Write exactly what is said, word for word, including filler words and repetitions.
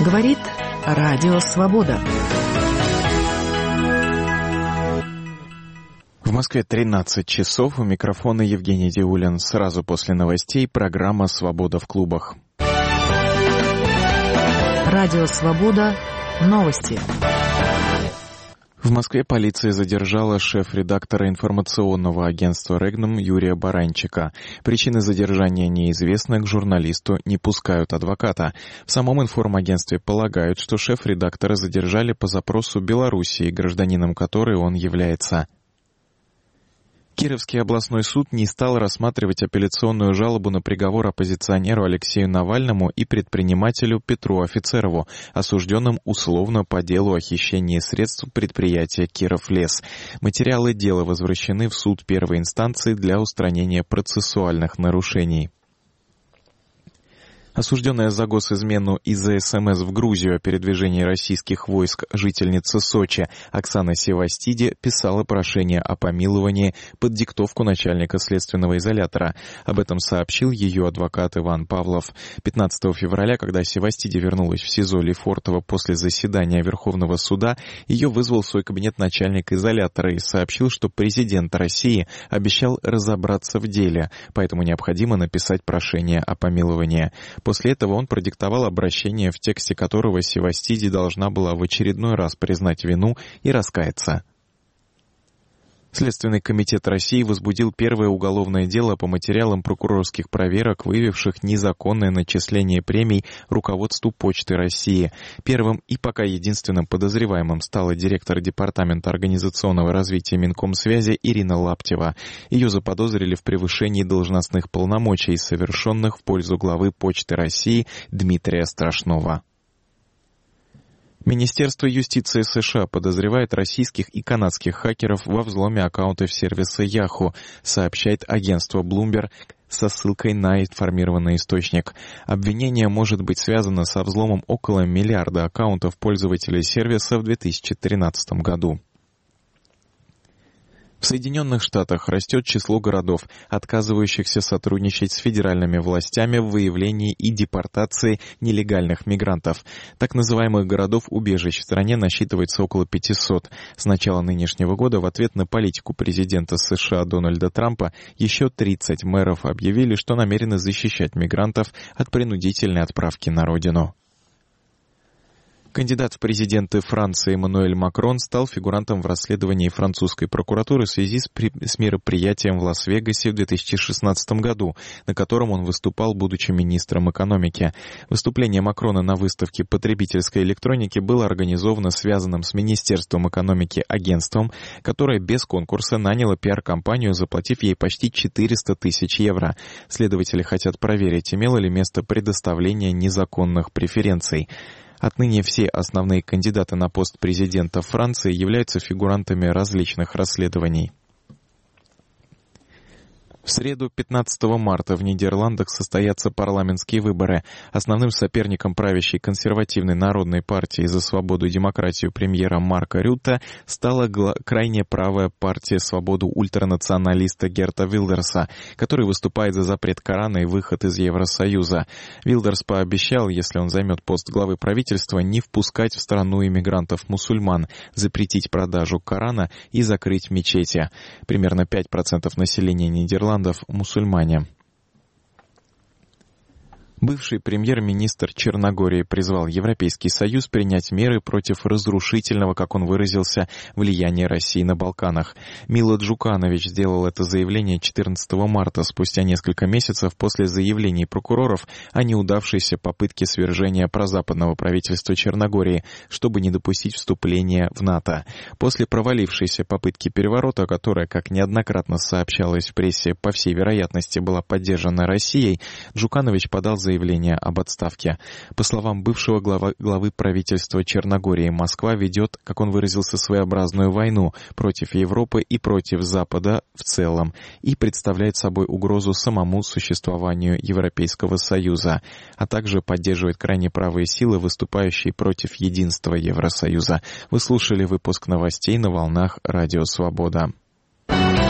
Говорит Радио Свобода. В Москве тринадцать часов. У микрофона Евгений Диулин. Сразу после новостей программа «Свобода в клубах». Радио Свобода. Новости. В Москве полиция задержала шеф-редактора информационного агентства «Регнум» Юрия Баранчика. Причины задержания неизвестны, к журналисту не пускают адвоката. В самом информагентстве полагают, что шеф-редактора задержали по запросу Белоруссии, гражданином которой он является. Кировский областной суд не стал рассматривать апелляционную жалобу на приговор оппозиционеру Алексею Навальному и предпринимателю Петру Офицерову, осужденным условно по делу о хищении средств предприятия «Кировлес». Материалы дела возвращены в суд первой инстанции для устранения процессуальных нарушений. Осужденная за госизмену и за СМС в Грузию о передвижении российских войск жительница Сочи Оксана Севастиди писала прошение о помиловании под диктовку начальника следственного изолятора. Об этом сообщил ее адвокат Иван Павлов. пятнадцатого февраля, когда Севастиди вернулась в СИЗО Лефортово после заседания Верховного суда, ее вызвал в свой кабинет начальник изолятора и сообщил, что президент России обещал разобраться в деле, поэтому необходимо написать прошение о помиловании. После этого он продиктовал обращение, в тексте которого Севастиди должна была в очередной раз признать вину и раскаяться. Следственный комитет России возбудил первое уголовное дело по материалам прокурорских проверок, выявивших незаконное начисление премий руководству Почты России. Первым и пока единственным подозреваемым стала директор Департамента организационного развития Минкомсвязи Ирина Лаптева. Ее заподозрили в превышении должностных полномочий, совершенных в пользу главы Почты России Дмитрия Страшного. Министерство юстиции США подозревает российских и канадских хакеров во взломе аккаунтов сервиса Yahoo, сообщает агентство Bloomberg со ссылкой на информированный источник. Обвинение может быть связано со взломом около миллиарда аккаунтов пользователей сервиса в две тысячи тринадцатом году. В Соединенных Штатах растет число городов, отказывающихся сотрудничать с федеральными властями в выявлении и депортации нелегальных мигрантов. Так называемых городов-убежищ в стране насчитывается около пятисот. С начала нынешнего года в ответ на политику президента США Дональда Трампа еще тридцать мэров объявили, что намерены защищать мигрантов от принудительной отправки на родину. Кандидат в президенты Франции Эммануэль Макрон стал фигурантом в расследовании французской прокуратуры в связи с, при... с мероприятием в Лас-Вегасе в две тысячи шестнадцатом году, на котором он выступал, будучи министром экономики. Выступление Макрона на выставке потребительской электроники было организовано связанным с Министерством экономики агентством, которое без конкурса наняло пиар-компанию, заплатив ей почти четыреста тысяч евро. Следователи хотят проверить, имело ли место предоставление незаконных преференций. Отныне все основные кандидаты на пост президента Франции являются фигурантами различных расследований. В среду, пятнадцатого марта, в Нидерландах состоятся парламентские выборы. Основным соперником правящей консервативной народной партии «За свободу и демократию» премьера Марка Рютте стала гла- крайне правая партия «Свободу» ультранационалиста Герта Вилдерса, который выступает за запрет Корана и выход из Евросоюза. Вилдерс пообещал, если он займет пост главы правительства, не впускать в страну иммигрантов-мусульман, запретить продажу Корана и закрыть мечети. Примерно пять процентов населения Нидерландов мусульмане. Бывший премьер-министр Черногории призвал Европейский Союз принять меры против разрушительного, как он выразился, влияния России на Балканах. Мило Джуканович сделал это заявление четырнадцатого марта, спустя несколько месяцев после заявлений прокуроров о неудавшейся попытке свержения прозападного правительства Черногории, чтобы не допустить вступления в НАТО. После провалившейся попытки переворота, которая, как неоднократно сообщалось в прессе, по всей вероятности была поддержана Россией, Джуканович подал заявление заявление об отставке. По словам бывшего глава, главы правительства Черногории, Москва ведет, как он выразился, своеобразную войну против Европы и против Запада в целом и представляет собой угрозу самому существованию Европейского Союза, а также поддерживает крайне правые силы, выступающие против единства Евросоюза. Вы слушали выпуск новостей на волнах Радио Свобода.